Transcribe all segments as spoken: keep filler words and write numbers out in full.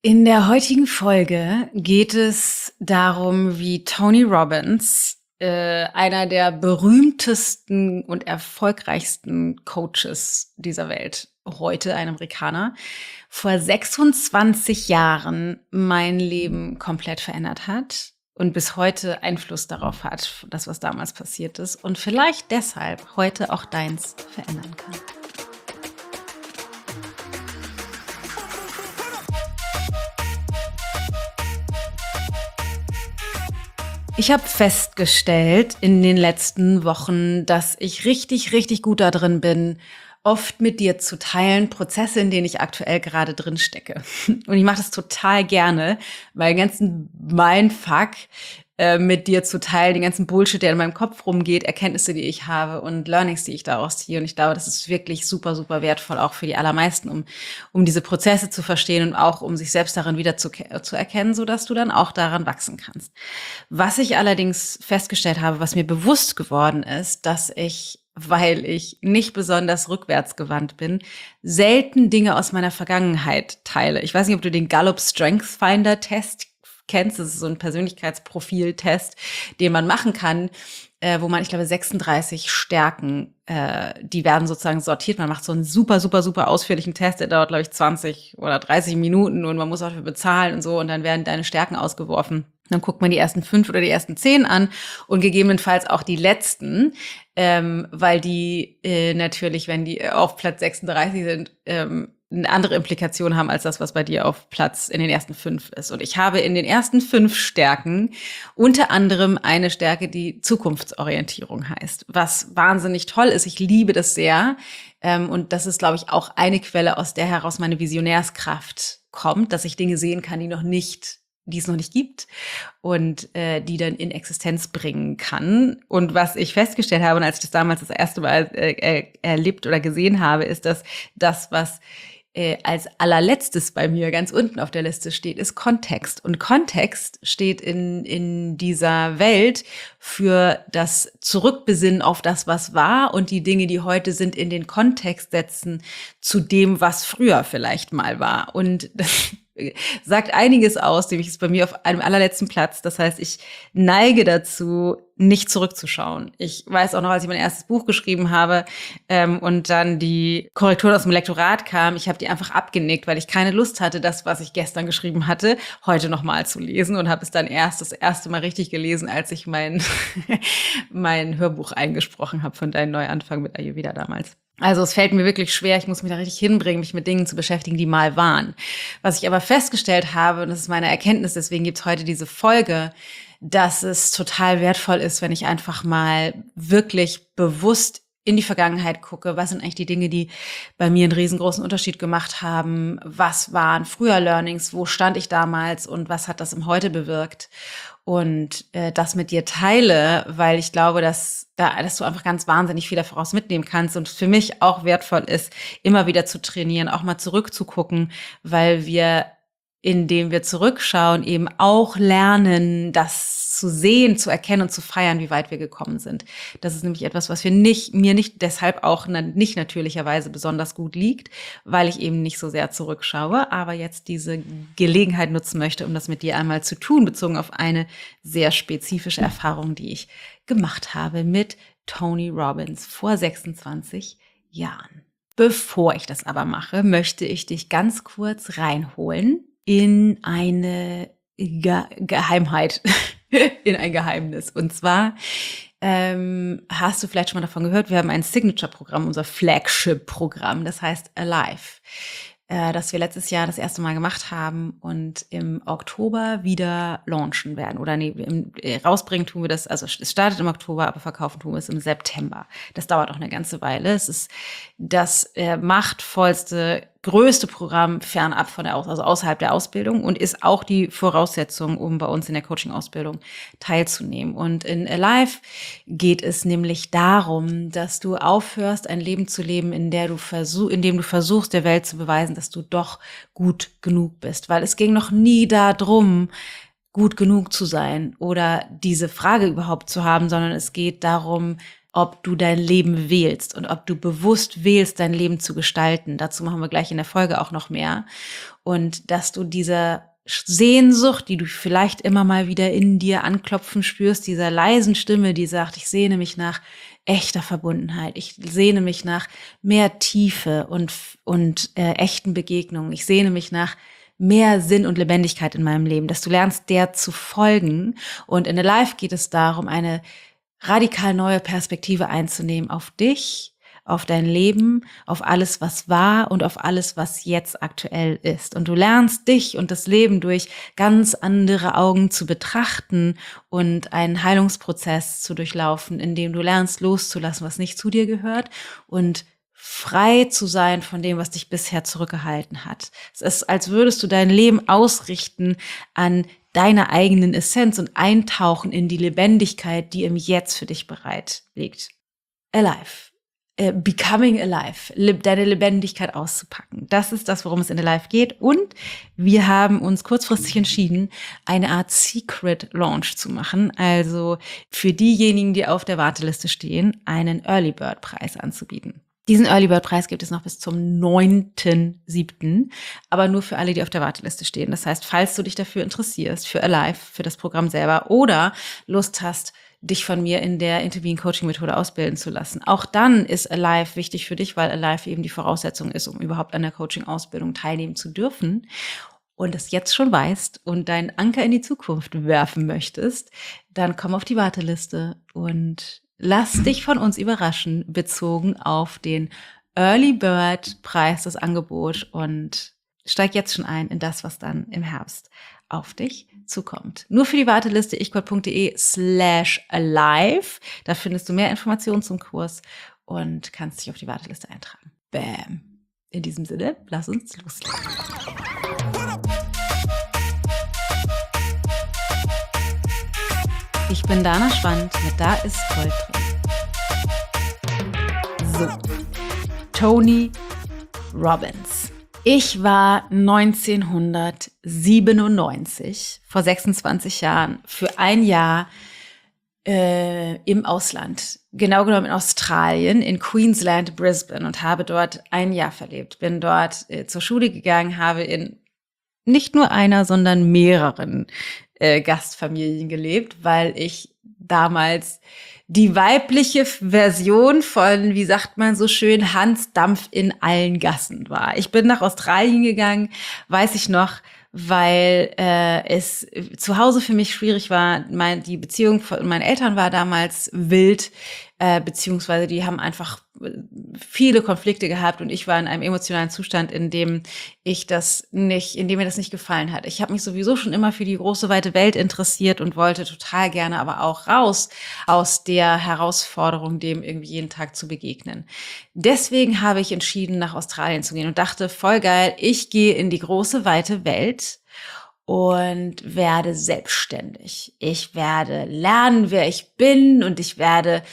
In der heutigen Folge geht es darum, wie Tony Robbins, äh, einer der berühmtesten und erfolgreichsten Coaches dieser Welt, heute ein Amerikaner, vor sechsundzwanzig Jahren mein Leben komplett verändert hat und bis heute Einfluss darauf hat, das, was damals passiert ist, und vielleicht deshalb heute auch deins verändern kann. Ich habe festgestellt in den letzten Wochen, dass ich richtig, richtig gut da drin bin, oft mit dir zu teilen, Prozesse, in denen ich aktuell gerade drin stecke. Und ich mache das total gerne, weil den ganzen Mindfuck äh, mit dir zu teilen, den ganzen Bullshit, der in meinem Kopf rumgeht, Erkenntnisse, die ich habe und Learnings, die ich daraus ziehe. Und ich glaube, das ist wirklich super, super wertvoll, auch für die allermeisten, um, um diese Prozesse zu verstehen und auch um sich selbst darin wieder zu, zu erkennen, sodass du dann auch daran wachsen kannst. Was ich allerdings festgestellt habe, was mir bewusst geworden ist, dass ich, weil ich nicht besonders rückwärtsgewandt bin, selten Dinge aus meiner Vergangenheit teile. Ich weiß nicht, ob du den Gallup Strength Finder Test kennst. Das ist so ein Persönlichkeitsprofil-Test, den man machen kann, äh, wo man, ich glaube, sechsunddreißig Stärken, äh, die werden sozusagen sortiert. Man macht so einen super, super, super ausführlichen Test, der dauert, glaube ich, zwanzig oder dreißig Minuten und man muss auch dafür bezahlen und so, und dann werden deine Stärken ausgeworfen. Dann guckt man die ersten fünf oder die ersten zehn an und gegebenenfalls auch die letzten, ähm, weil die äh, natürlich, wenn die auf Platz sechsunddreißig sind, ähm, eine andere Implikation haben als das, was bei dir auf Platz in den ersten fünf ist. Und ich habe in den ersten fünf Stärken unter anderem eine Stärke, die Zukunftsorientierung heißt, was wahnsinnig toll ist. Ich liebe das sehr. Ähm, und das ist, glaube ich, auch eine Quelle, aus der heraus meine Visionärskraft kommt, dass ich Dinge sehen kann, die noch nicht die es noch nicht gibt und äh, die dann in Existenz bringen kann. Und was ich festgestellt habe, und als ich das damals das erste Mal äh, erlebt oder gesehen habe, ist, dass das, was äh, als allerletztes bei mir ganz unten auf der Liste steht, ist Kontext. Und Kontext steht in, in dieser Welt für das Zurückbesinnen auf das, was war, und die Dinge, die heute sind, in den Kontext setzen zu dem, was früher vielleicht mal war. Und das sagt einiges aus, nämlich ist bei mir auf einem allerletzten Platz. Das heißt, ich neige dazu, nicht zurückzuschauen. Ich weiß auch noch, als ich mein erstes Buch geschrieben habe ähm, und dann die Korrektur aus dem Lektorat kam, ich habe die einfach abgenickt, weil ich keine Lust hatte, das, was ich gestern geschrieben hatte, heute nochmal zu lesen, und habe es dann erst das erste Mal richtig gelesen, als ich mein, mein Hörbuch eingesprochen habe von Dein Neuanfang mit Ayurveda damals. Also es fällt mir wirklich schwer, ich muss mich da richtig hinbringen, mich mit Dingen zu beschäftigen, die mal waren. Was ich aber festgestellt habe, und das ist meine Erkenntnis, deswegen gibt's heute diese Folge, dass es total wertvoll ist, wenn ich einfach mal wirklich bewusst in die Vergangenheit gucke. Was sind eigentlich die Dinge, die bei mir einen riesengroßen Unterschied gemacht haben? Was waren früher Learnings? Wo stand ich damals? Und was hat das im Heute bewirkt? Und äh, das mit dir teile, weil ich glaube, dass, da, dass du einfach ganz wahnsinnig viel daraus mitnehmen kannst und für mich auch wertvoll ist, immer wieder zu trainieren, auch mal zurückzugucken, weil wir, indem wir zurückschauen, eben auch lernen, das zu sehen, zu erkennen und zu feiern, wie weit wir gekommen sind. Das ist nämlich etwas, was wir nicht, mir nicht deshalb auch nicht natürlicherweise besonders gut liegt, weil ich eben nicht so sehr zurückschaue, aber jetzt diese Gelegenheit nutzen möchte, um das mit dir einmal zu tun, bezogen auf eine sehr spezifische Erfahrung, die ich gemacht habe mit Tony Robbins vor sechsundzwanzig Jahren. Bevor ich das aber mache, möchte ich dich ganz kurz reinholen in eine Ge- Geheimheit, in ein Geheimnis. Und zwar ähm, hast du vielleicht schon mal davon gehört, wir haben ein Signature-Programm, unser Flagship-Programm, das heißt Alive, äh, das wir letztes Jahr das erste Mal gemacht haben und im Oktober wieder launchen werden. Oder nee, im, äh, rausbringen tun wir das, also es startet im Oktober, aber verkaufen tun wir es im September. Das dauert auch eine ganze Weile. Es ist das äh, machtvollste, größte Programm fernab von der Aus- also außerhalb der Ausbildung und ist auch die Voraussetzung, um bei uns in der Coaching-Ausbildung teilzunehmen. Und in Alive geht es nämlich darum, dass du aufhörst, ein Leben zu leben, in der du versuch, in dem du versuchst, der Welt zu beweisen, dass du doch gut genug bist. Weil es ging noch nie darum, gut genug zu sein oder diese Frage überhaupt zu haben, sondern es geht darum, ob du dein Leben wählst und ob du bewusst wählst, dein Leben zu gestalten. Dazu machen wir gleich in der Folge auch noch mehr. Und dass du diese Sehnsucht, die du vielleicht immer mal wieder in dir anklopfen spürst, dieser leisen Stimme, die sagt, ich sehne mich nach echter Verbundenheit, ich sehne mich nach mehr Tiefe und, und äh, echten Begegnungen, ich sehne mich nach mehr Sinn und Lebendigkeit in meinem Leben, dass du lernst, der zu folgen. Und in Alive geht es darum, eine radikal neue Perspektive einzunehmen auf dich, auf dein Leben, auf alles, was war und auf alles, was jetzt aktuell ist. Und du lernst dich und das Leben durch ganz andere Augen zu betrachten und einen Heilungsprozess zu durchlaufen, in dem du lernst loszulassen, was nicht zu dir gehört und frei zu sein von dem, was dich bisher zurückgehalten hat. Es ist, als würdest du dein Leben ausrichten an deiner eigenen Essenz und eintauchen in die Lebendigkeit, die im Jetzt für dich bereit liegt. Alive. Uh, becoming alive. Leb- deine Lebendigkeit auszupacken. Das ist das, worum es in Alive geht. Und wir haben uns kurzfristig entschieden, eine Art Secret Launch zu machen. Also für diejenigen, die auf der Warteliste stehen, einen Early Bird Preis anzubieten. Diesen Early Bird Preis gibt es noch bis zum neunten siebten, aber nur für alle, die auf der Warteliste stehen. Das heißt, falls du dich dafür interessierst, für Alive, für das Programm selber oder Lust hast, dich von mir in der Intervene-Coaching-Methode ausbilden zu lassen. Auch dann ist Alive wichtig für dich, weil Alive eben die Voraussetzung ist, um überhaupt an der Coaching-Ausbildung teilnehmen zu dürfen. Und das jetzt schon weißt und deinen Anker in die Zukunft werfen möchtest, dann komm auf die Warteliste und lass dich von uns überraschen, bezogen auf den Early Bird Preis, das Angebot, und steig jetzt schon ein in das, was dann im Herbst auf dich zukommt. Nur für die Warteliste ichgott.de slash alive. Da findest du mehr Informationen zum Kurs und kannst dich auf die Warteliste eintragen. Bam. In diesem Sinne, lass uns loslegen. Ich bin Dana Schwand mit Da ist Gold drin. So, Tony Robbins. Ich war neunzehnhundertsiebenundneunzig, vor sechsundzwanzig Jahren, für ein Jahr äh, im Ausland. Genau genommen in Australien, in Queensland, Brisbane, und habe dort ein Jahr verlebt. Bin dort äh, zur Schule gegangen, habe in nicht nur einer, sondern mehreren äh, Gastfamilien gelebt, weil ich damals die weibliche Version von, wie sagt man so schön, Hans Dampf in allen Gassen war. Ich bin nach Australien gegangen, weiß ich noch, weil äh, es zu Hause für mich schwierig war. Mein, die Beziehung von meinen Eltern war damals wild, äh, beziehungsweise die haben einfach viele Konflikte gehabt und ich war in einem emotionalen Zustand, in dem ich das nicht, in dem mir das nicht gefallen hat. Ich habe mich sowieso schon immer für die große weite Welt interessiert und wollte total gerne aber auch raus aus der Herausforderung, dem irgendwie jeden Tag zu begegnen. Deswegen habe ich entschieden, nach Australien zu gehen und dachte, voll geil, ich gehe in die große weite Welt und werde selbstständig. Ich werde lernen, wer ich bin, und ich werde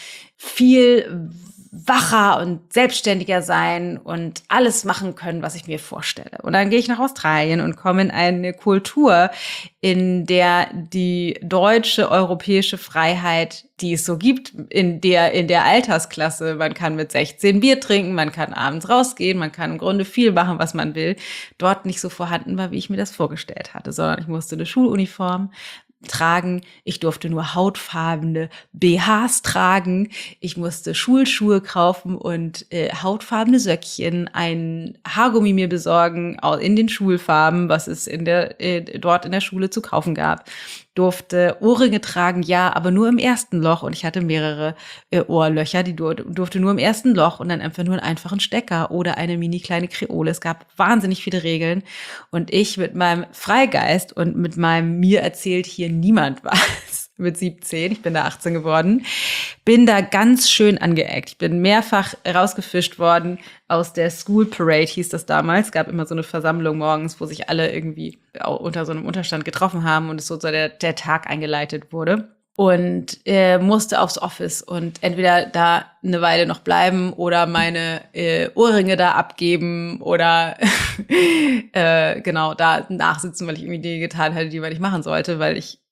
viel wacher und selbstständiger sein und alles machen können, was ich mir vorstelle. Und dann gehe ich nach Australien und komme in eine Kultur, in der die deutsche, europäische Freiheit, die es so gibt, in der, in der Altersklasse, man kann mit sechzehn Bier trinken, man kann abends rausgehen, man kann im Grunde viel machen, was man will, dort nicht so vorhanden war, wie ich mir das vorgestellt hatte, sondern ich musste eine Schuluniform tragen, ich durfte nur hautfarbene B Hs tragen, ich musste Schulschuhe kaufen und äh, hautfarbene Söckchen, ein Haargummi mir besorgen in den Schulfarben, was es in der äh, dort in der Schule zu kaufen gab, durfte Ohrringe tragen, ja, aber nur im ersten Loch, und ich hatte mehrere äh, Ohrlöcher, die dur- durfte nur im ersten Loch und dann einfach nur einen einfachen Stecker oder eine mini kleine Kreole. Es gab wahnsinnig viele Regeln und ich mit meinem Freigeist und mit meinem mir erzählt hier niemand was mit siebzehn, ich bin da achtzehn geworden, bin da ganz schön angeeckt. Ich bin mehrfach rausgefischt worden aus der School Parade, hieß das damals. Es gab immer so eine Versammlung morgens, wo sich alle irgendwie unter so einem Unterstand getroffen haben und es so der, der Tag eingeleitet wurde. Und äh, musste aufs Office und entweder da eine Weile noch bleiben oder meine äh, Ohrringe da abgeben oder äh, genau da nachsitzen, weil ich irgendwie Dinge getan hatte, die man nicht machen sollte, weil ich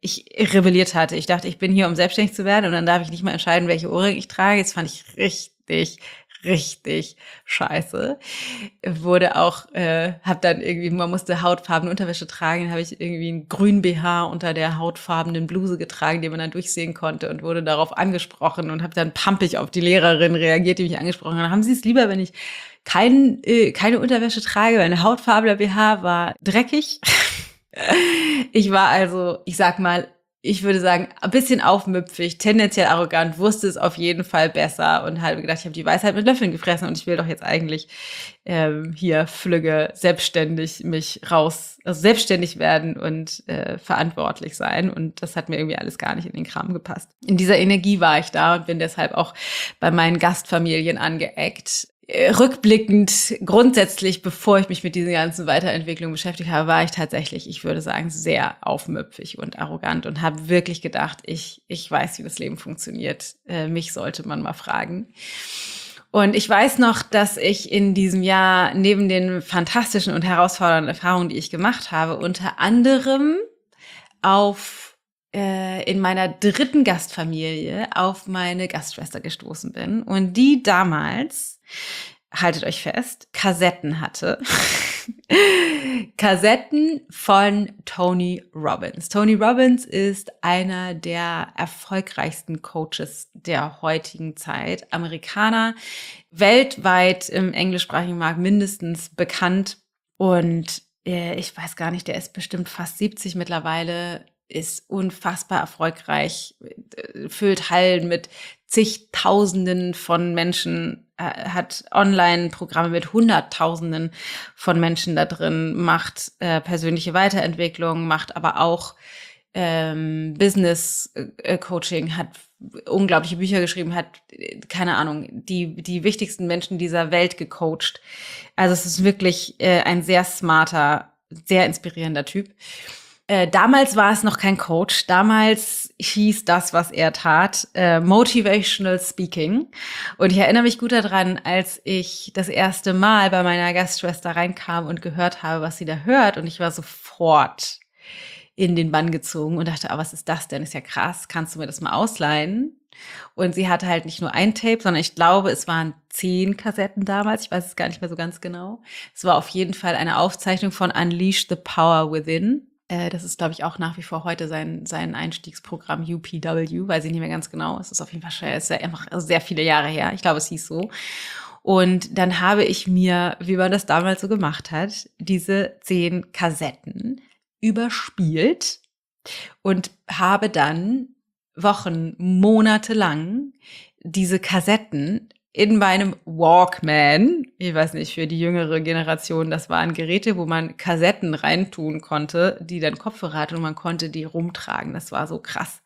ich rebelliert hatte. Ich dachte, ich bin hier, um selbstständig zu werden und dann darf ich nicht mal entscheiden, welche Ohrringe ich trage. Das fand ich richtig, richtig scheiße. Wurde auch, äh, hab dann irgendwie, man musste hautfarbene Unterwäsche tragen, dann habe ich irgendwie einen grünen B H unter der hautfarbenen Bluse getragen, den man dann durchsehen konnte und wurde darauf angesprochen und habe dann pampig auf die Lehrerin reagiert, die mich angesprochen hat. Haben Sie es lieber, wenn ich kein, äh, keine Unterwäsche trage, weil eine hautfarbener B H war dreckig. Ich war also, ich sag mal, ich würde sagen, ein bisschen aufmüpfig, tendenziell arrogant, wusste es auf jeden Fall besser und habe gedacht, ich habe die Weisheit mit Löffeln gefressen und ich will doch jetzt eigentlich ähm, hier flügge selbstständig mich raus, also selbstständig werden und äh, verantwortlich sein. Und das hat mir irgendwie alles gar nicht in den Kram gepasst. In dieser Energie war ich da und bin deshalb auch bei meinen Gastfamilien angeeckt. Rückblickend, grundsätzlich, bevor ich mich mit diesen ganzen Weiterentwicklungen beschäftigt habe, war ich tatsächlich, ich würde sagen, sehr aufmüpfig und arrogant und habe wirklich gedacht, ich, ich weiß, wie das Leben funktioniert. Äh, mich sollte man mal fragen. Und ich weiß noch, dass ich in diesem Jahr neben den fantastischen und herausfordernden Erfahrungen, die ich gemacht habe, unter anderem auf äh, in meiner dritten Gastfamilie auf meine Gastschwester gestoßen bin und die damals, haltet euch fest, Kassetten hatte. Kassetten von Tony Robbins. Tony Robbins ist einer der erfolgreichsten Coaches der heutigen Zeit. Amerikaner, weltweit im englischsprachigen Markt mindestens bekannt. Und äh, ich weiß gar nicht, der ist bestimmt fast siebzig mittlerweile, ist unfassbar erfolgreich, füllt Hallen mit zigtausenden von Menschen, äh, hat Online-Programme mit Hunderttausenden von Menschen da drin, macht äh, persönliche Weiterentwicklung, macht aber auch ähm, Business-Coaching, hat unglaubliche Bücher geschrieben, hat, keine Ahnung, die die wichtigsten Menschen dieser Welt gecoacht. Also es ist wirklich äh, ein sehr smarter, sehr inspirierender Typ. Äh, damals war es noch kein Coach. Damals hieß das, was er tat, äh, Motivational Speaking. Und ich erinnere mich gut daran, als ich das erste Mal bei meiner Gastschwester reinkam und gehört habe, was sie da hört. Und ich war sofort in den Bann gezogen und dachte, ah, was ist das denn? Ist ja krass. Kannst du mir das mal ausleihen? Und sie hatte halt nicht nur ein Tape, sondern ich glaube, es waren zehn Kassetten damals. Ich weiß es gar nicht mehr so ganz genau. Es war auf jeden Fall eine Aufzeichnung von Unleash the Power Within. Das ist, glaube ich, auch nach wie vor heute sein, sein Einstiegsprogramm U P W, weiß ich nicht mehr ganz genau. Es ist auf jeden Fall schon, es ist ja einfach sehr viele Jahre her. Ich glaube, es hieß so. Und dann habe ich mir, wie man das damals so gemacht hat, diese zehn Kassetten überspielt und habe dann Wochen, Monate lang diese Kassetten in meinem Walkman, ich weiß nicht, für die jüngere Generation, das waren Geräte, wo man Kassetten reintun konnte, die dann Kopfhörer hatten und man konnte die rumtragen. Das war so krass.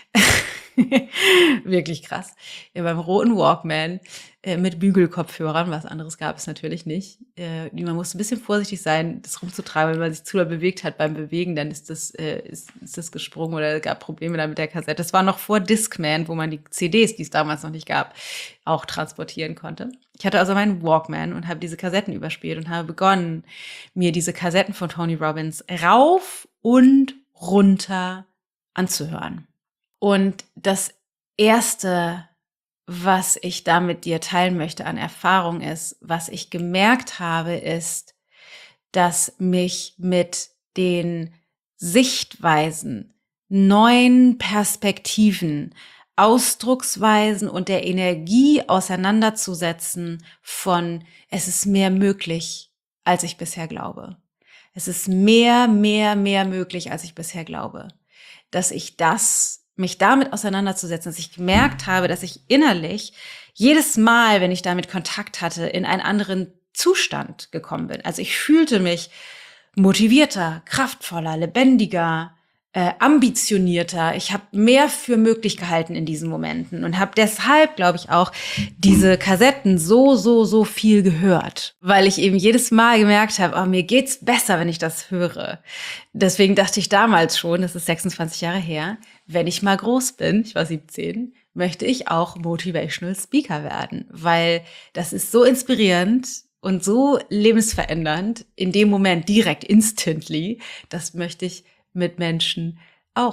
Wirklich krass. Ja, beim roten Walkman äh, mit Bügelkopfhörern, was anderes gab es natürlich nicht. Äh, man musste ein bisschen vorsichtig sein, das rumzutragen. Wenn man sich zu doll bewegt hat beim Bewegen, dann ist das, äh, ist, ist das gesprungen oder es gab Probleme dann mit der Kassette. Das war noch vor Discman, wo man die C Ds, die es damals noch nicht gab, auch transportieren konnte. Ich hatte also meinen Walkman und habe diese Kassetten überspielt und habe begonnen, mir diese Kassetten von Tony Robbins rauf und runter anzuhören. Und das Erste, was ich da mit dir teilen möchte an Erfahrung ist, was ich gemerkt habe, ist, dass mich mit den Sichtweisen, neuen Perspektiven, Ausdrucksweisen und der Energie auseinanderzusetzen von, es ist mehr möglich, als ich bisher glaube. Es ist mehr, mehr, mehr möglich, als ich bisher glaube. Dass ich das mich damit auseinanderzusetzen, dass ich gemerkt habe, dass ich innerlich jedes Mal, wenn ich damit Kontakt hatte, in einen anderen Zustand gekommen bin. Also ich fühlte mich motivierter, kraftvoller, lebendiger, äh, ambitionierter. Ich habe mehr für möglich gehalten in diesen Momenten und habe deshalb, glaube ich, auch diese Kassetten so, so, so viel gehört, weil ich eben jedes Mal gemerkt habe, oh, mir geht's besser, wenn ich das höre. Deswegen dachte ich damals schon, das ist sechsundzwanzig Jahre her, wenn ich mal groß bin, ich war siebzehn, möchte ich auch Motivational Speaker werden, weil das ist so inspirierend und so lebensverändernd in dem Moment direkt instantly. Das möchte ich mit Menschen auch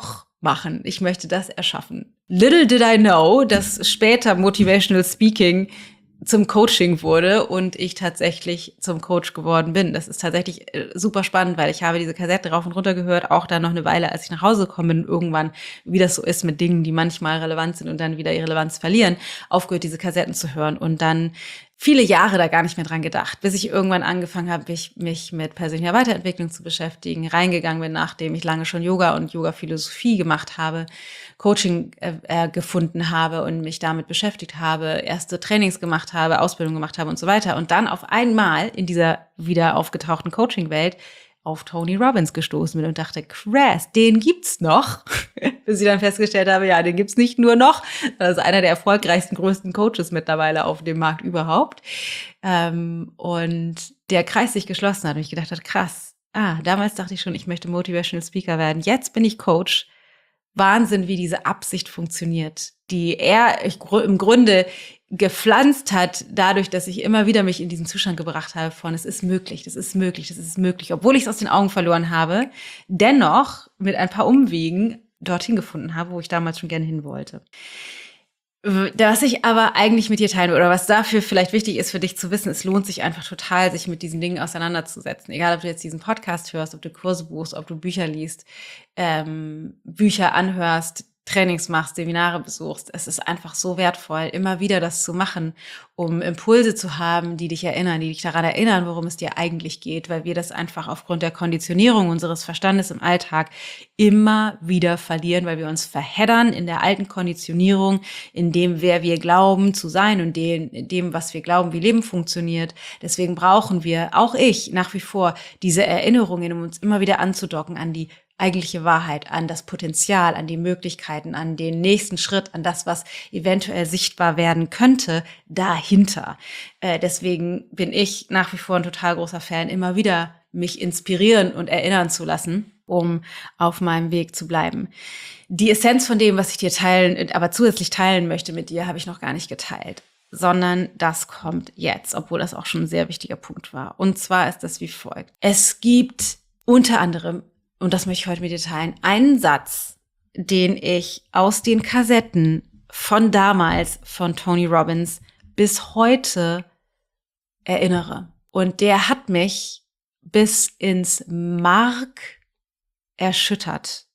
machen. Ich möchte das erschaffen. Little did I know, dass später Motivational Speaking zum Coaching wurde und ich tatsächlich zum Coach geworden bin. Das ist tatsächlich äh, super spannend, weil ich habe diese Kassette rauf und runter gehört, auch dann noch eine Weile, als ich nach Hause gekommen bin, irgendwann, wie das so ist mit Dingen, die manchmal relevant sind und dann wieder ihre Relevanz verlieren, aufgehört, diese Kassetten zu hören und dann viele Jahre da gar nicht mehr dran gedacht, bis ich irgendwann angefangen habe, mich, mich mit persönlicher Weiterentwicklung zu beschäftigen, reingegangen bin, nachdem ich lange schon Yoga und Yoga-Philosophie gemacht habe, Coaching äh, äh, gefunden habe und mich damit beschäftigt habe, erste Trainings gemacht habe, Ausbildung gemacht habe und so weiter. Und dann auf einmal in dieser wieder aufgetauchten Coaching-Welt auf Tony Robbins gestoßen bin und dachte, krass, den gibt's noch. Bis ich dann festgestellt habe, ja, den gibt's nicht nur noch. Das ist einer der erfolgreichsten, größten Coaches mittlerweile auf dem Markt überhaupt. Ähm, und der Kreis sich geschlossen hat und ich gedacht habe, krass, ah, damals dachte ich schon, ich möchte Motivational Speaker werden. Jetzt bin ich Coach. Wahnsinn, wie diese Absicht funktioniert, die er ich, im Grunde gepflanzt hat, dadurch, dass ich immer wieder mich in diesen Zustand gebracht habe von, es ist möglich, das ist möglich, das ist möglich, obwohl ich es aus den Augen verloren habe, dennoch mit ein paar Umwegen dorthin gefunden habe, wo ich damals schon gerne hin wollte. Was ich aber eigentlich mit dir teilen will, oder was dafür vielleicht wichtig ist für dich zu wissen, es lohnt sich einfach total, sich mit diesen Dingen auseinanderzusetzen. Egal, ob du jetzt diesen Podcast hörst, ob du Kurse buchst, ob du Bücher liest, ähm, Bücher anhörst, Trainings machst, Seminare besuchst. Es ist einfach so wertvoll, immer wieder das zu machen, um Impulse zu haben, die dich erinnern, die dich daran erinnern, worum es dir eigentlich geht, weil wir das einfach aufgrund der Konditionierung unseres Verstandes im Alltag immer wieder verlieren, weil wir uns verheddern in der alten Konditionierung, in dem, wer wir glauben zu sein und in dem, was wir glauben, wie Leben funktioniert. Deswegen brauchen wir, auch ich, nach wie vor diese Erinnerungen, um uns immer wieder anzudocken an die eigentliche Wahrheit, an das Potenzial, an die Möglichkeiten, an den nächsten Schritt, an das, was eventuell sichtbar werden könnte, dahinter. Äh, deswegen bin ich nach wie vor ein total großer Fan, immer wieder mich inspirieren und erinnern zu lassen, um auf meinem Weg zu bleiben. Die Essenz von dem, was ich dir teilen, aber zusätzlich teilen möchte mit dir, habe ich noch gar nicht geteilt, sondern das kommt jetzt, obwohl das auch schon ein sehr wichtiger Punkt war. Und zwar ist das wie folgt. Es gibt unter anderem, und das möchte ich heute mit dir teilen, einen Satz, den ich aus den Kassetten von damals von Tony Robbins bis heute erinnere. Und der hat mich bis ins Mark erschüttert.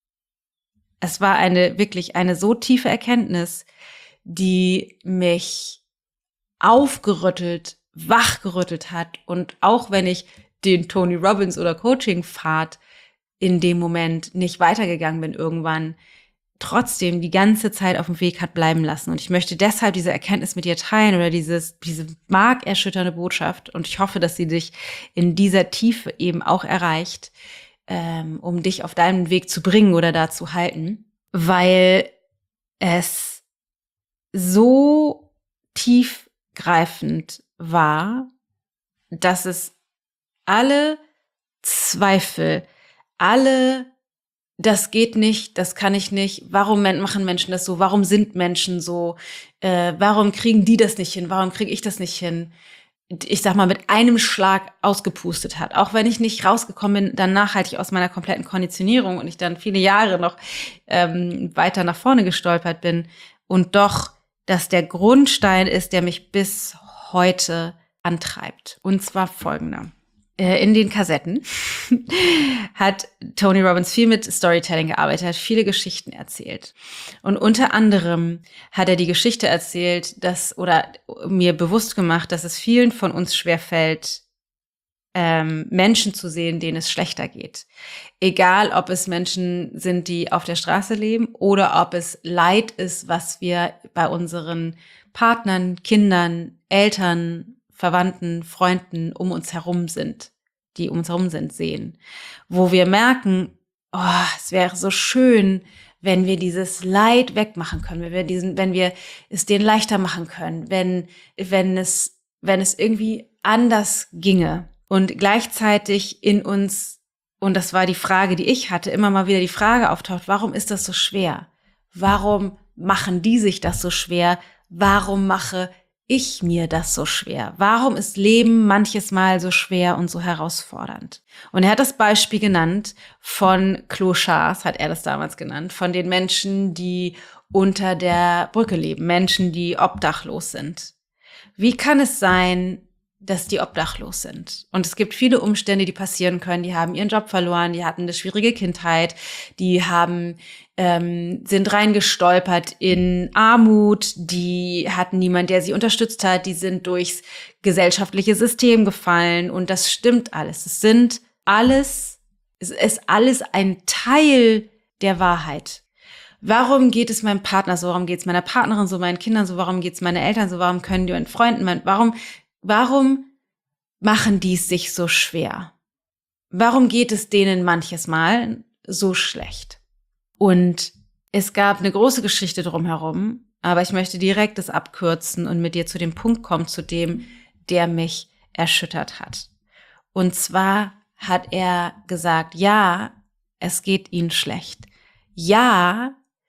Es war eine wirklich eine so tiefe Erkenntnis, die mich aufgerüttelt, wachgerüttelt hat. Und auch wenn ich den Tony Robbins oder Coaching-Pfad in dem Moment nicht weitergegangen bin irgendwann, trotzdem die ganze Zeit auf dem Weg hat bleiben lassen. Und ich möchte deshalb diese Erkenntnis mit dir teilen oder dieses, diese markerschütternde Botschaft. Und ich hoffe, dass sie dich in dieser Tiefe eben auch erreicht, ähm, um dich auf deinem Weg zu bringen oder da zu halten, weil es so tiefgreifend war, dass es alle Zweifel, alle, das geht nicht, das kann ich nicht, warum machen Menschen das so, warum sind Menschen so, äh, warum kriegen die das nicht hin, warum kriege ich das nicht hin, ich sag mal, mit einem Schlag ausgepustet hat. Auch wenn ich nicht rausgekommen bin, dann nachhaltig aus meiner kompletten Konditionierung und ich dann viele Jahre noch ähm, weiter nach vorne gestolpert bin und doch, dass der Grundstein ist, der mich bis heute antreibt. Und zwar folgender. In den Kassetten hat Tony Robbins viel mit Storytelling gearbeitet, hat viele Geschichten erzählt. Und unter anderem hat er die Geschichte erzählt, dass, oder mir bewusst gemacht, dass es vielen von uns schwerfällt, ähm, Menschen zu sehen, denen es schlechter geht. Egal, ob es Menschen sind, die auf der Straße leben oder ob es Leid ist, was wir bei unseren Partnern, Kindern, Eltern, Verwandten, Freunden um uns herum sind, die um uns herum sind, sehen. Wo wir merken, oh, es wäre so schön, wenn wir dieses Leid wegmachen können, wenn wir diesen, wenn wir es denen leichter machen können, wenn, wenn es, wenn es irgendwie anders ginge. Und gleichzeitig in uns, und das war die Frage, die ich hatte, immer mal wieder die Frage auftaucht, warum ist das so schwer? Warum machen die sich das so schwer? Warum mache ich mir das so schwer? Warum ist Leben manches Mal so schwer und so herausfordernd? Und er hat das Beispiel genannt von Clochards, hat er das damals genannt, von den Menschen, die unter der Brücke leben, Menschen, die obdachlos sind. Wie kann es sein, dass die obdachlos sind? Und es gibt viele Umstände, die passieren können. Die haben ihren Job verloren, die hatten eine schwierige Kindheit, die haben ähm, sind reingestolpert in Armut, die hatten niemand, der sie unterstützt hat, die sind durchs gesellschaftliche System gefallen und das stimmt alles. Es sind alles, es ist alles ein Teil der Wahrheit. Warum geht es meinem Partner so? Warum geht es meiner Partnerin so, meinen Kindern so? Warum geht es meinen Eltern so? Warum können die meinen Freunden, mein, warum, warum machen die es sich so schwer? Warum geht es denen manches Mal so schlecht? Und es gab eine große Geschichte drumherum, aber ich möchte direkt das abkürzen und mit dir zu dem Punkt kommen, zu dem, der mich erschüttert hat. Und zwar hat er gesagt, ja, es geht ihnen schlecht. Ja,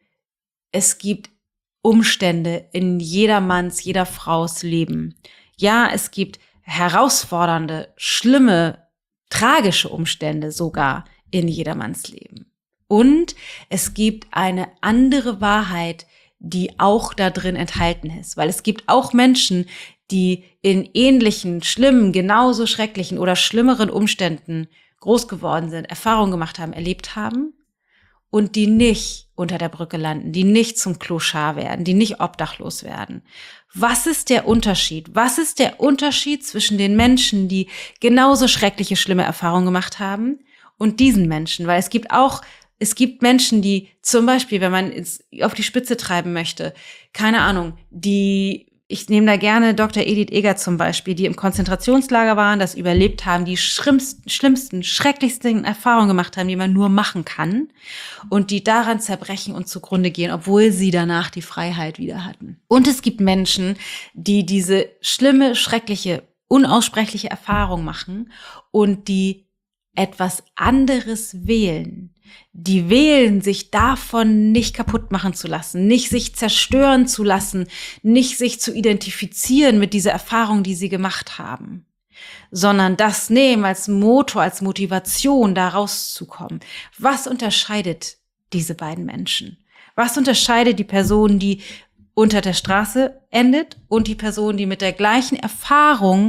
es gibt Umstände in jedermanns, jeder Fraus Leben. Ja, es gibt herausfordernde, schlimme, tragische Umstände sogar in jedermanns Leben. Und es gibt eine andere Wahrheit, die auch da drin enthalten ist. Weil es gibt auch Menschen, die in ähnlichen, schlimmen, genauso schrecklichen oder schlimmeren Umständen groß geworden sind, Erfahrungen gemacht haben, erlebt haben und die nicht unter der Brücke landen, die nicht zum Clochard werden, die nicht obdachlos werden. Was ist der Unterschied? Was ist der Unterschied zwischen den Menschen, die genauso schreckliche, schlimme Erfahrungen gemacht haben und diesen Menschen? Weil es gibt auch Es gibt Menschen, die zum Beispiel, wenn man es auf die Spitze treiben möchte, keine Ahnung, die, ich nehme da gerne Doktor Edith Eger zum Beispiel, die im Konzentrationslager waren, das überlebt haben, die schlimmsten, schlimmsten, schrecklichsten Erfahrungen gemacht haben, die man nur machen kann und die daran zerbrechen und zugrunde gehen, obwohl sie danach die Freiheit wieder hatten. Und es gibt Menschen, die diese schlimme, schreckliche, unaussprechliche Erfahrung machen und die etwas anderes wählen. Die wählen, sich davon nicht kaputt machen zu lassen, nicht sich zerstören zu lassen, nicht sich zu identifizieren mit dieser Erfahrung, die sie gemacht haben, sondern das nehmen als Motor, als Motivation, da rauszukommen. Was unterscheidet diese beiden Menschen? Was unterscheidet die Person, die unter der Straße endet und die Person, die mit der gleichen Erfahrung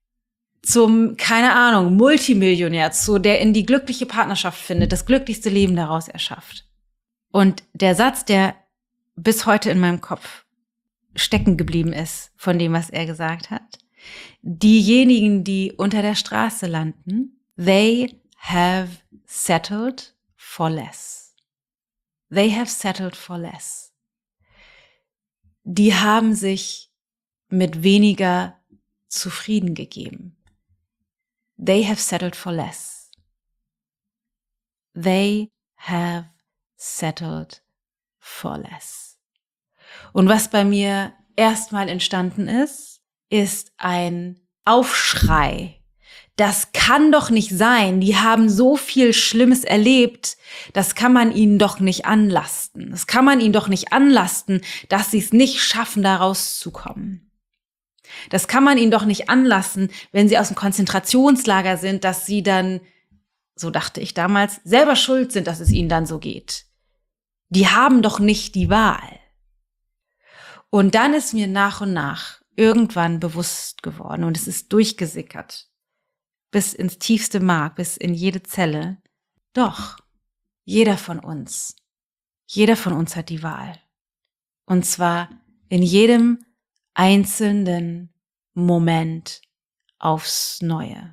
zum, keine Ahnung, Multimillionär, zu der in die glückliche Partnerschaft findet, das glücklichste Leben daraus erschafft? Und der Satz, der bis heute in meinem Kopf stecken geblieben ist, von dem, was er gesagt hat: Diejenigen, die unter der Straße landen, they have settled for less. They have settled for less. Die haben sich mit weniger zufrieden gegeben. They have settled for less. They have settled for less. Und was bei mir erstmal entstanden ist, ist ein Aufschrei. Das kann doch nicht sein. Die haben so viel Schlimmes erlebt. Das kann man ihnen doch nicht anlasten. Das kann man ihnen doch nicht anlasten, dass sie es nicht schaffen, da rauszukommen. Das kann man ihnen doch nicht anlassen, wenn sie aus dem Konzentrationslager sind, dass sie dann, so dachte ich damals, selber schuld sind, dass es ihnen dann so geht. Die haben doch nicht die Wahl. Und dann ist mir nach und nach irgendwann bewusst geworden und es ist durchgesickert, bis ins tiefste Mark, bis in jede Zelle. Doch, jeder von uns, jeder von uns hat die Wahl. Und zwar in jedem einzelnen Moment aufs Neue.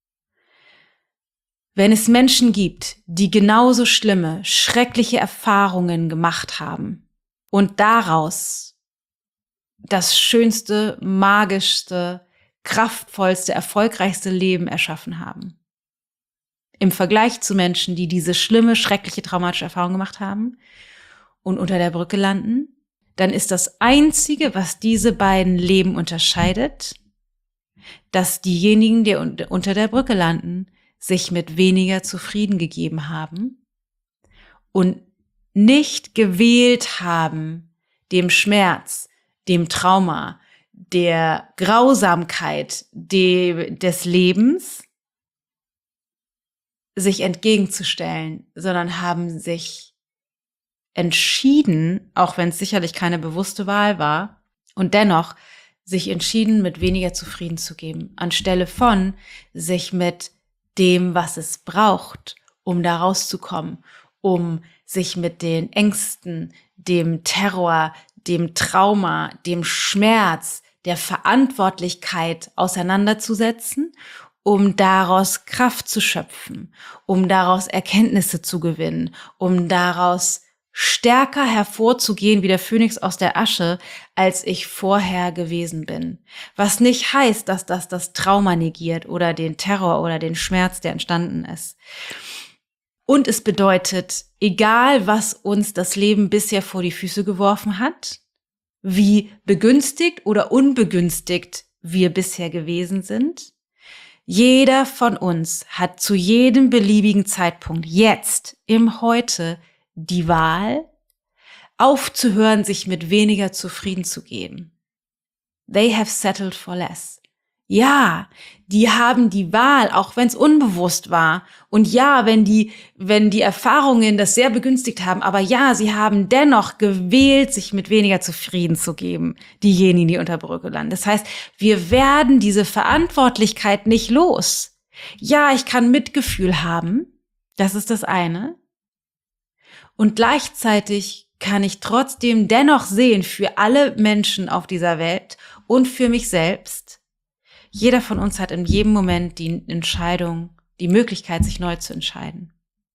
Wenn es Menschen gibt, die genauso schlimme, schreckliche Erfahrungen gemacht haben und daraus das schönste, magischste, kraftvollste, erfolgreichste Leben erschaffen haben, im Vergleich zu Menschen, die diese schlimme, schreckliche, traumatische Erfahrung gemacht haben und unter der Brücke landen, dann ist das Einzige, was diese beiden Leben unterscheidet, dass diejenigen, die unter der Brücke landen, sich mit weniger zufrieden gegeben haben und nicht gewählt haben, dem Schmerz, dem Trauma, der Grausamkeit de, des Lebens sich entgegenzustellen, sondern haben sich entschieden, auch wenn es sicherlich keine bewusste Wahl war, und dennoch sich entschieden, mit weniger zufrieden zu geben, anstelle von sich mit dem, was es braucht, um da rauszukommen, um sich mit den Ängsten, dem Terror, dem Trauma, dem Schmerz, der Verantwortlichkeit auseinanderzusetzen, um daraus Kraft zu schöpfen, um daraus Erkenntnisse zu gewinnen, um daraus stärker hervorzugehen wie der Phönix aus der Asche, als ich vorher gewesen bin. Was nicht heißt, dass das das Trauma negiert oder den Terror oder den Schmerz, der entstanden ist. Und es bedeutet, egal was uns das Leben bisher vor die Füße geworfen hat, wie begünstigt oder unbegünstigt wir bisher gewesen sind, jeder von uns hat zu jedem beliebigen Zeitpunkt, jetzt, im Heute, die Wahl, aufzuhören, sich mit weniger zufrieden zu geben. They have settled for less. Ja, die haben die Wahl, auch wenn es unbewusst war. Und ja, wenn die, wenn die Erfahrungen das sehr begünstigt haben. Aber ja, sie haben dennoch gewählt, sich mit weniger zufrieden zu geben, diejenigen, die unter Brücke landen. Das heißt, wir werden diese Verantwortlichkeit nicht los. Ja, ich kann Mitgefühl haben. Das ist das eine. Und gleichzeitig kann ich trotzdem dennoch sehen, für alle Menschen auf dieser Welt und für mich selbst, jeder von uns hat in jedem Moment die Entscheidung, die Möglichkeit, sich neu zu entscheiden.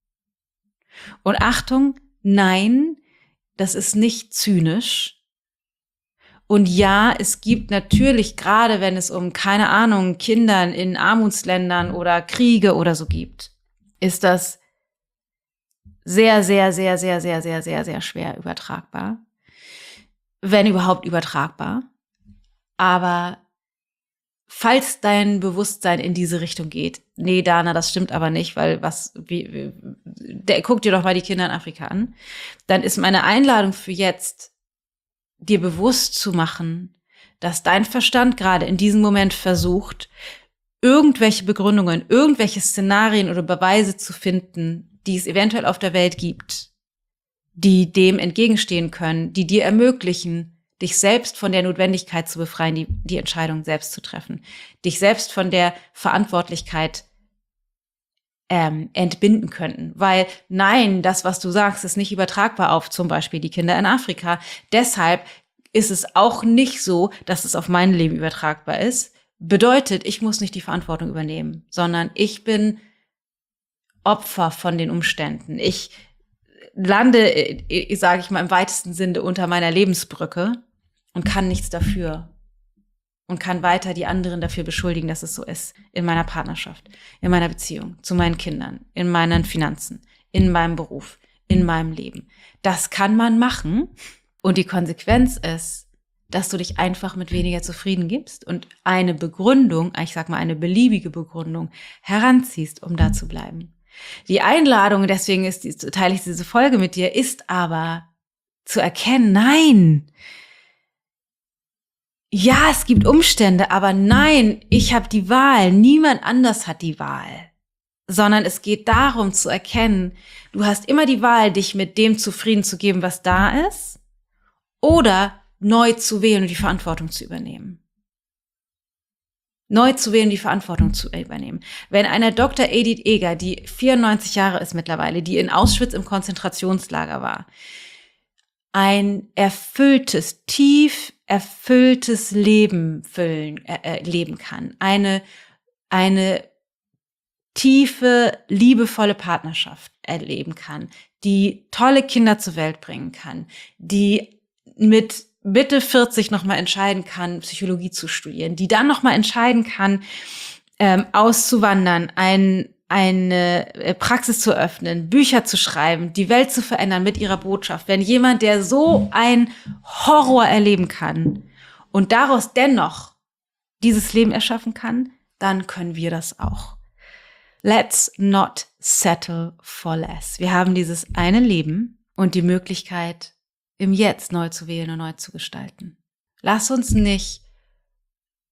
Und Achtung, nein, das ist nicht zynisch. Und ja, es gibt natürlich, gerade wenn es um, keine Ahnung, Kindern in Armutsländern oder Kriege oder so gibt, ist das sehr, sehr, sehr, sehr, sehr, sehr, sehr, sehr schwer übertragbar. Wenn überhaupt übertragbar. Aber falls dein Bewusstsein in diese Richtung geht, nee, Dana, das stimmt aber nicht, weil was, wie, wie der, guck dir doch mal die Kinder in Afrika an, dann ist meine Einladung für jetzt, dir bewusst zu machen, dass dein Verstand gerade in diesem Moment versucht, irgendwelche Begründungen, irgendwelche Szenarien oder Beweise zu finden, die es eventuell auf der Welt gibt, die dem entgegenstehen können, die dir ermöglichen, dich selbst von der Notwendigkeit zu befreien, die, die Entscheidung selbst zu treffen, dich selbst von der Verantwortlichkeit ähm, entbinden könnten. Weil nein, das, was du sagst, ist nicht übertragbar auf zum Beispiel die Kinder in Afrika. Deshalb ist es auch nicht so, dass es auf mein Leben übertragbar ist. Bedeutet, ich muss nicht die Verantwortung übernehmen, sondern ich bin Opfer von den Umständen. Ich lande, sage ich mal im weitesten Sinne, unter meiner Lebensbrücke und kann nichts dafür und kann weiter die anderen dafür beschuldigen, dass es so ist. In meiner Partnerschaft, in meiner Beziehung, zu meinen Kindern, in meinen Finanzen, in meinem Beruf, in meinem Leben. Das kann man machen und die Konsequenz ist, dass du dich einfach mit weniger zufrieden gibst und eine Begründung, ich sag mal eine beliebige Begründung, heranziehst, um da zu bleiben. Die Einladung, deswegen ist, teile ich diese Folge mit dir, ist aber zu erkennen, nein, ja, es gibt Umstände, aber nein, ich habe die Wahl, niemand anders hat die Wahl, sondern es geht darum zu erkennen, du hast immer die Wahl, dich mit dem zufrieden zu geben, was da ist, oder neu zu wählen und die Verantwortung zu übernehmen. Neu zu wählen, die Verantwortung zu übernehmen. Wenn eine Doktor Edith Eger, die vierundneunzig Jahre ist mittlerweile, die in Auschwitz im Konzentrationslager war, ein erfülltes, tief erfülltes Leben füllen, äh, leben kann, eine, eine tiefe, liebevolle Partnerschaft erleben kann, die tolle Kinder zur Welt bringen kann, die mit Mitte vierzig nochmal entscheiden kann, Psychologie zu studieren, die dann nochmal entscheiden kann, ähm, auszuwandern, ein, eine Praxis zu öffnen, Bücher zu schreiben, die Welt zu verändern mit ihrer Botschaft. Wenn jemand, der so ein Horror erleben kann und daraus dennoch dieses Leben erschaffen kann, dann können wir das auch. Let's not settle for less. Wir haben dieses eine Leben und die Möglichkeit, im Jetzt neu zu wählen und neu zu gestalten. Lass uns nicht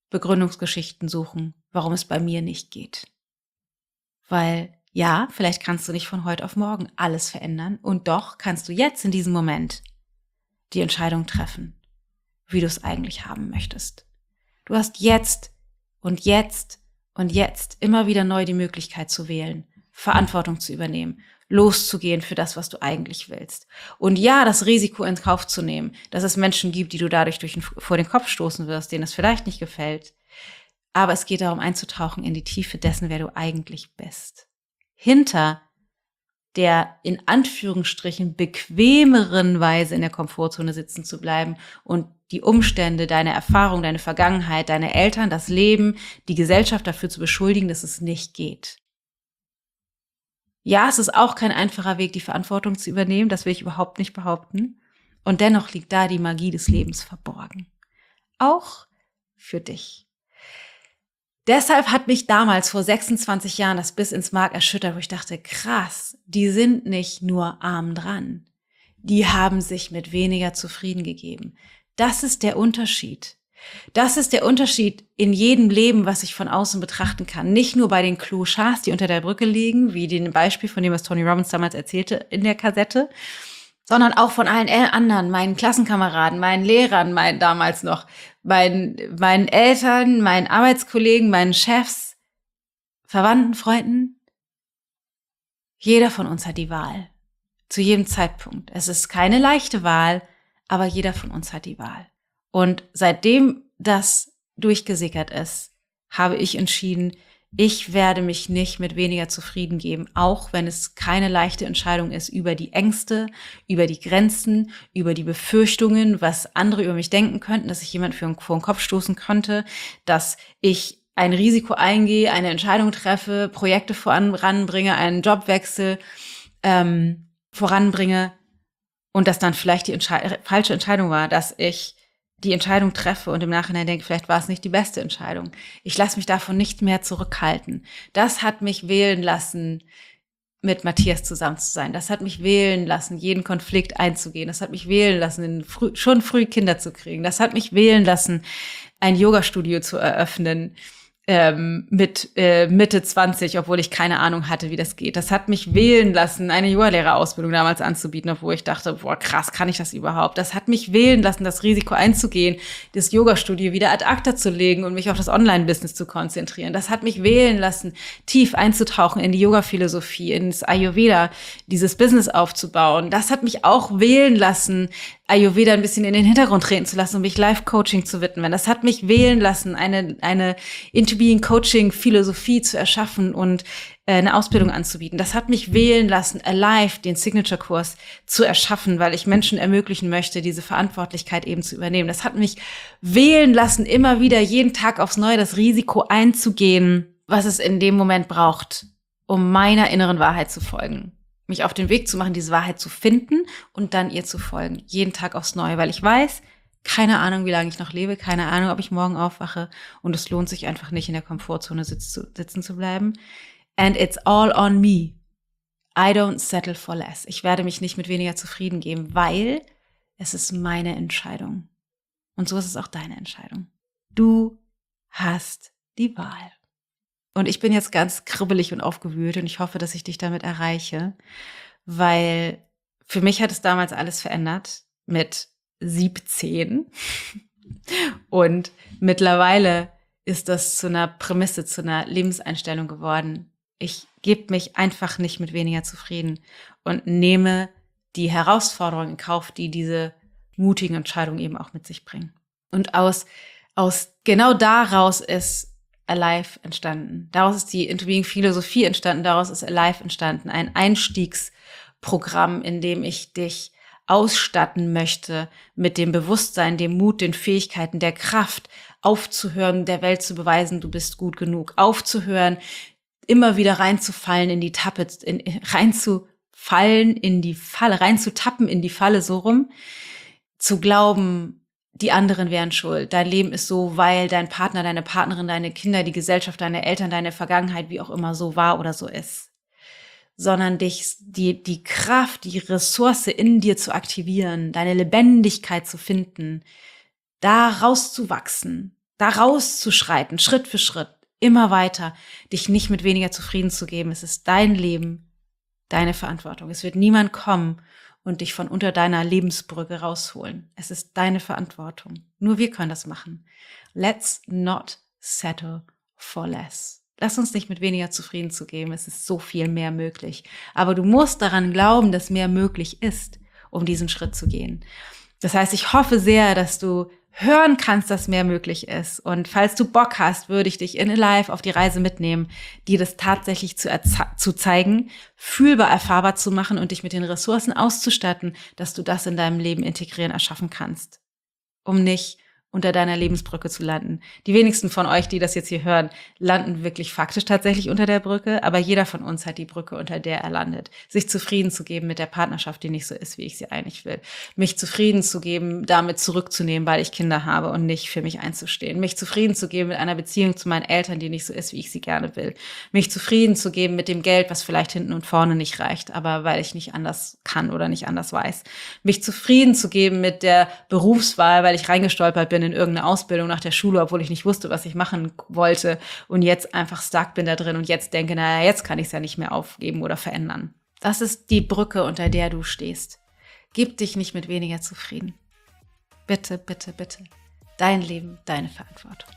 Begründungsgeschichten suchen, warum es bei mir nicht geht. Weil ja, vielleicht kannst du nicht von heute auf morgen alles verändern und doch kannst du jetzt in diesem Moment die Entscheidung treffen, wie du es eigentlich haben möchtest. Du hast jetzt und jetzt und jetzt immer wieder neu die Möglichkeit zu wählen, Verantwortung zu übernehmen, loszugehen für das, was du eigentlich willst. Und ja, das Risiko in Kauf zu nehmen, dass es Menschen gibt, die du dadurch durch den, vor den Kopf stoßen wirst, denen es vielleicht nicht gefällt. Aber es geht darum, einzutauchen in die Tiefe dessen, wer du eigentlich bist. Hinter der in Anführungsstrichen bequemeren Weise in der Komfortzone sitzen zu bleiben und die Umstände, deine Erfahrung, deine Vergangenheit, deine Eltern, das Leben, die Gesellschaft dafür zu beschuldigen, dass es nicht geht. Ja, es ist auch kein einfacher Weg, die Verantwortung zu übernehmen, das will ich überhaupt nicht behaupten. Und dennoch liegt da die Magie des Lebens verborgen. Auch für dich. Deshalb hat mich damals vor sechsundzwanzig Jahren das bis ins Mark erschüttert, wo ich dachte, krass, die sind nicht nur arm dran. Die haben sich mit weniger zufrieden gegeben. Das ist der Unterschied. Das ist der Unterschied in jedem Leben, was ich von außen betrachten kann. Nicht nur bei den Clochards, die unter der Brücke liegen, wie dem Beispiel, von dem was Tony Robbins damals erzählte in der Kassette, sondern auch von allen anderen, meinen Klassenkameraden, meinen Lehrern, meinen damals noch, meinen, meinen Eltern, meinen Arbeitskollegen, meinen Chefs, Verwandten, Freunden. Jeder von uns hat die Wahl. Zu jedem Zeitpunkt. Es ist keine leichte Wahl, aber jeder von uns hat die Wahl. Und seitdem das durchgesickert ist, habe ich entschieden, ich werde mich nicht mit weniger zufrieden geben, auch wenn es keine leichte Entscheidung ist über die Ängste, über die Grenzen, über die Befürchtungen, was andere über mich denken könnten, dass ich jemand für, vor den Kopf stoßen könnte, dass ich ein Risiko eingehe, eine Entscheidung treffe, Projekte voranbringe, einen Jobwechsel ähm, voranbringe und dass dann vielleicht die Entsche- falsche Entscheidung war, dass ich die Entscheidung treffe und im Nachhinein denke, vielleicht war es nicht die beste Entscheidung. Ich lasse mich davon nicht mehr zurückhalten. Das hat mich wählen lassen, mit Matthias zusammen zu sein. Das hat mich wählen lassen, jeden Konflikt einzugehen. Das hat mich wählen lassen, früh, schon früh Kinder zu kriegen. Das hat mich wählen lassen, ein Yoga-Studio zu eröffnen. Ähm, mit äh, Mitte zwanzig, obwohl ich keine Ahnung hatte, wie das geht. Das hat mich wählen lassen, eine Yoga-Lehrerausbildung damals anzubieten, obwohl ich dachte, boah, krass, kann ich das überhaupt? Das hat mich wählen lassen, das Risiko einzugehen, das Yoga-Studio wieder ad acta zu legen und mich auf das Online-Business zu konzentrieren. Das hat mich wählen lassen, tief einzutauchen in die Yoga-Philosophie, ins Ayurveda, dieses Business aufzubauen. Das hat mich auch wählen lassen, Ayurveda ein bisschen in den Hintergrund treten zu lassen und mich Live-Coaching zu widmen. Das hat mich wählen lassen, eine eine Into-Being-Coaching-Philosophie zu erschaffen und äh, eine Ausbildung anzubieten. Das hat mich wählen lassen, Alive, den Signature-Kurs zu erschaffen, weil ich Menschen ermöglichen möchte, diese Verantwortlichkeit eben zu übernehmen. Das hat mich wählen lassen, immer wieder jeden Tag aufs Neue das Risiko einzugehen, was es in dem Moment braucht, um meiner inneren Wahrheit zu folgen. Mich auf den Weg zu machen, diese Wahrheit zu finden und dann ihr zu folgen. Jeden Tag aufs Neue, weil ich weiß, keine Ahnung, wie lange ich noch lebe, keine Ahnung, ob ich morgen aufwache und es lohnt sich einfach nicht, in der Komfortzone sitz zu, sitzen zu bleiben. And it's all on me. I don't settle for less. Ich werde mich nicht mit weniger zufrieden geben, weil es ist meine Entscheidung. Und so ist es auch deine Entscheidung. Du hast die Wahl. Und ich bin jetzt ganz kribbelig und aufgewühlt und ich hoffe, dass ich dich damit erreiche, weil für mich hat es damals alles verändert mit siebzehn und mittlerweile ist das zu einer Prämisse, zu einer Lebenseinstellung geworden. Ich gebe mich einfach nicht mit weniger zufrieden und nehme die Herausforderungen in Kauf, die diese mutigen Entscheidungen eben auch mit sich bringen. Und aus, aus genau daraus ist Alive entstanden. Daraus ist die Into-Being-Philosophie entstanden, daraus ist Alive entstanden. Ein Einstiegsprogramm, in dem ich dich ausstatten möchte mit dem Bewusstsein, dem Mut, den Fähigkeiten, der Kraft, aufzuhören, der Welt zu beweisen, du bist gut genug, aufzuhören, immer wieder reinzufallen in die Tappe, in, reinzufallen in die Falle, reinzutappen in die Falle, so rum, zu glauben, die anderen wären schuld. Dein Leben ist so, weil dein Partner, deine Partnerin, deine Kinder, die Gesellschaft, deine Eltern, deine Vergangenheit, wie auch immer so war oder so ist. Sondern dich, die, die Kraft, die Ressource in dir zu aktivieren, deine Lebendigkeit zu finden, da rauszuwachsen, da rauszuschreiten, Schritt für Schritt, immer weiter, dich nicht mit weniger zufrieden zu geben. Es ist dein Leben, deine Verantwortung. Es wird niemand kommen und dich von unter deiner Lebensbrücke rausholen. Es ist deine Verantwortung. Nur wir können das machen. Let's not settle for less. Lass uns nicht mit weniger zufrieden zu geben. Es ist so viel mehr möglich. Aber du musst daran glauben, dass mehr möglich ist, um diesen Schritt zu gehen. Das heißt, ich hoffe sehr, dass du hören kannst, dass mehr möglich ist. Und falls du Bock hast, würde ich dich in Alive auf die Reise mitnehmen, dir das tatsächlich zu, zu zeigen, fühlbar erfahrbar zu machen und dich mit den Ressourcen auszustatten, dass du das in deinem Leben integrieren, erschaffen kannst. Um nicht unter deiner Lebensbrücke zu landen. Die wenigsten von euch, die das jetzt hier hören, landen wirklich faktisch tatsächlich unter der Brücke, aber jeder von uns hat die Brücke, unter der er landet. Sich zufrieden zu geben mit der Partnerschaft, die nicht so ist, wie ich sie eigentlich will. Mich zufrieden zu geben, damit zurückzunehmen, weil ich Kinder habe und nicht für mich einzustehen. Mich zufrieden zu geben mit einer Beziehung zu meinen Eltern, die nicht so ist, wie ich sie gerne will. Mich zufrieden zu geben mit dem Geld, was vielleicht hinten und vorne nicht reicht, aber weil ich nicht anders kann oder nicht anders weiß. Mich zufrieden zu geben mit der Berufswahl, weil ich reingestolpert bin in irgendeine Ausbildung nach der Schule, obwohl ich nicht wusste, was ich machen wollte und jetzt einfach stuck bin da drin und jetzt denke, naja, jetzt kann ich es ja nicht mehr aufgeben oder verändern. Das ist die Brücke, unter der du stehst. Gib dich nicht mit weniger zufrieden. Bitte, bitte, bitte. Dein Leben, deine Verantwortung.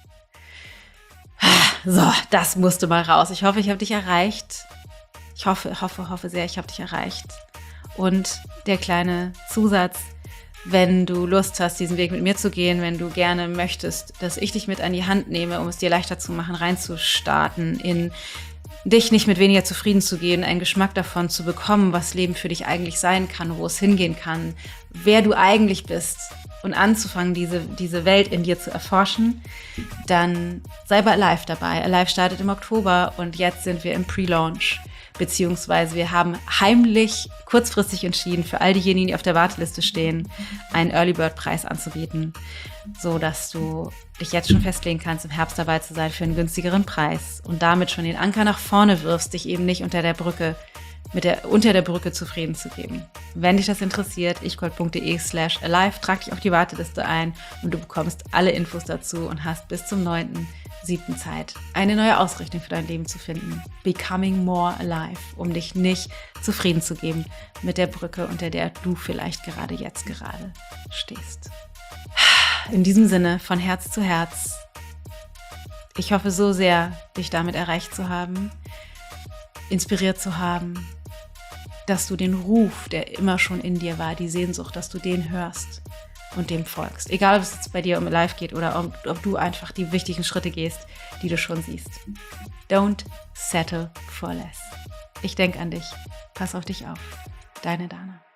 So, das musste mal raus. Ich hoffe, ich habe dich erreicht. Ich hoffe, hoffe, hoffe sehr, ich habe dich erreicht. Und der kleine Zusatz: Wenn du Lust hast, diesen Weg mit mir zu gehen, wenn du gerne möchtest, dass ich dich mit an die Hand nehme, um es dir leichter zu machen, reinzustarten, in dich nicht mit weniger zufrieden zu gehen, einen Geschmack davon zu bekommen, was Leben für dich eigentlich sein kann, wo es hingehen kann, wer du eigentlich bist und anzufangen, diese, diese Welt in dir zu erforschen, dann sei bei Alive dabei. Alive startet im Oktober und jetzt sind wir im Pre-Launch. Beziehungsweise wir haben heimlich kurzfristig entschieden, für all diejenigen, die auf der Warteliste stehen, einen Early Bird Preis anzubieten, so dass du dich jetzt schon festlegen kannst, im Herbst dabei zu sein für einen günstigeren Preis und damit schon den Anker nach vorne wirfst, dich eben nicht unter der Brücke, mit der, unter der Brücke zufrieden zu geben. Wenn dich das interessiert, ichgold.de slash alive, trag dich auf die Warteliste ein und du bekommst alle Infos dazu und hast bis zum neunten siebten Zeit, eine neue Ausrichtung für dein Leben zu finden. Becoming more alive, um dich nicht zufrieden zu geben mit der Brücke, unter der du vielleicht gerade jetzt gerade stehst. In diesem Sinne, von Herz zu Herz. Ich hoffe so sehr, dich damit erreicht zu haben, inspiriert zu haben, dass du den Ruf, der immer schon in dir war, die Sehnsucht, dass du den hörst und dem folgst. Egal, ob es jetzt bei dir um Life geht oder ob, ob du einfach die wichtigen Schritte gehst, die du schon siehst. Don't settle for less. Ich denke an dich. Pass auf dich auf. Deine Dana.